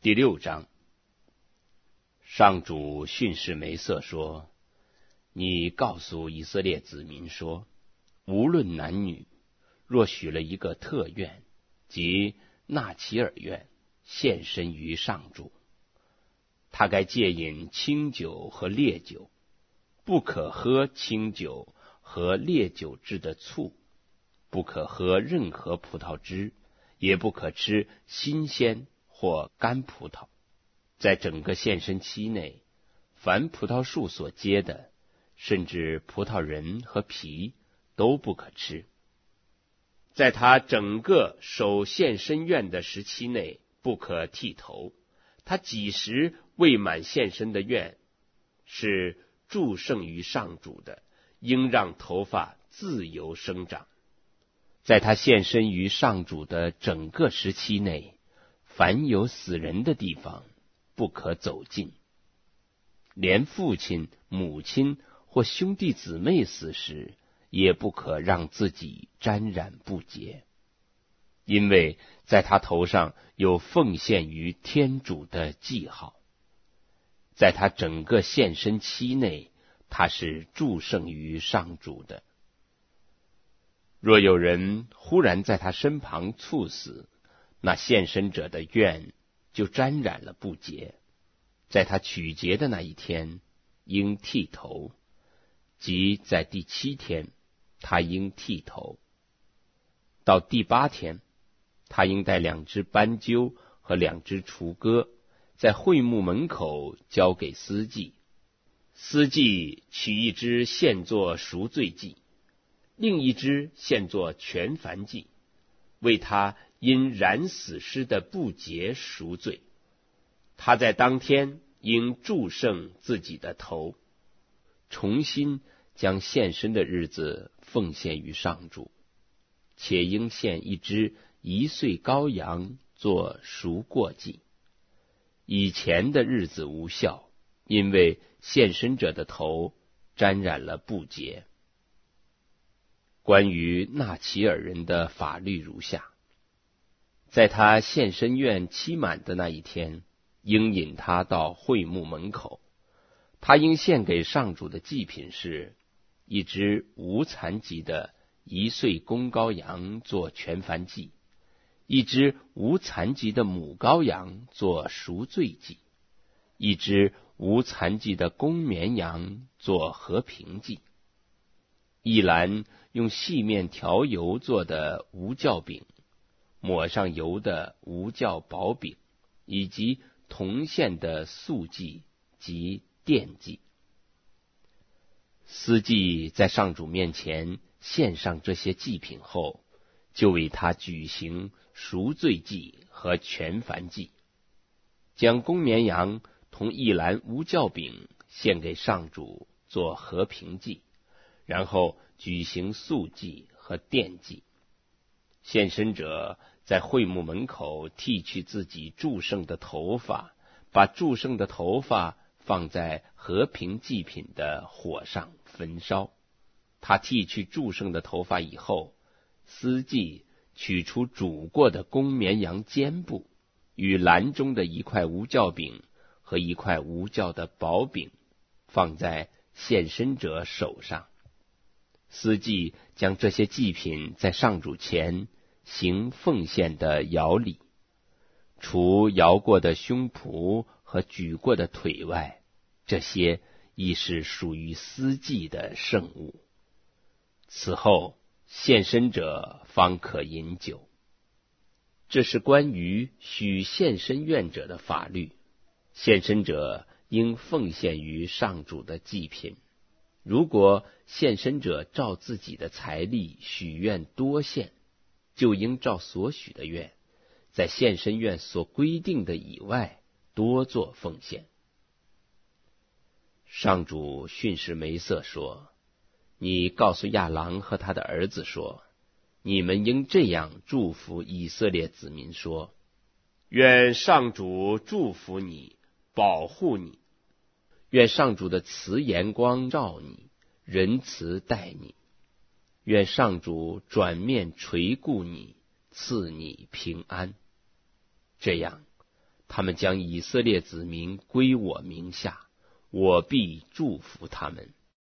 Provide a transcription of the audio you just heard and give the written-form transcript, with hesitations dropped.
第6章，上主训示梅瑟说：你告诉以色列子民说，无论男女，若许了一个特愿，即纳奇尔愿，献身于上主，他该戒饮清酒和烈酒，不可喝清酒和烈酒制的醋，不可喝任何葡萄汁，也不可吃新鲜或干葡萄。在整个献身期内，凡葡萄树所结的，甚至葡萄仁和皮，都不可吃。在他整个守献身愿的时期内，不可剃头。他几时未满献身的愿是祝圣于上主的，应让头发自由生长。在他献身于上主的整个时期内，凡有死人的地方，不可走近。连父亲、母亲或兄弟姊妹死时，也不可让自己沾染不洁，因为在他头上有奉献于天主的记号。在他整个献身期内，他是祝圣于上主的。若有人忽然在他身旁猝死，那献身者的愿就沾染了不洁。在他取节的那一天，应剃头，即在第7天，他应剃头。到第8天，他应带2只斑鸠和2只雏鸽，在会幕门口交给司祭。司祭取1只献作赎罪祭，另1只献作全燔祭，为他因染死尸的不洁赎罪。他在当天应祝圣自己的头，重新将献身的日子奉献于上主，且应献1只1岁羔羊做赎过祭。以前的日子无效，因为献身者的头沾染了不洁。关于纳奇尔人的法律如下：在他献身愿期满的那一天，应引他到会幕门口。他应献给上主的祭品是1只无残疾的1岁公羔羊做全燔祭，1只无残疾的母羔羊做赎罪祭，1只无残疾的公绵羊做和平祭，1篮用细面调油做的无酵饼，抹上油的无酵薄饼，以及同献的素祭及奠祭。司祭在上主面前献上这些祭品后，就为他举行赎罪祭和全燔祭，将公绵羊同1篮无酵饼献给上主做和平祭，然后举行素祭和奠祭。献身者在会幕门口剃去自己祝圣的头发，把祝圣的头发放在和平祭品的火上焚烧。他剃去祝圣的头发以后，司祭取出煮过的公绵羊肩部，与篮中的1块无酵饼和1块无酵的薄饼，放在献身者手上。司祭将这些祭品在上主前行奉献的摇礼，除摇过的胸脯和举过的腿外，这些亦是属于司祭的圣物。此后，献身者方可饮酒。这是关于许献身愿者的法律。献身者应奉献于上主的祭品。如果献身者照自己的财力许愿多献，就应照所许的愿，在献身愿所规定的以外多做奉献。上主训示梅瑟说：你告诉亚郎和他的儿子说，你们应这样祝福以色列子民说：愿上主祝福你，保护你；愿上主的慈颜光照你，仁慈待你；愿上主转面垂顾你，赐你平安。这样， 他们将以色列子民归我名下，我必祝福他们。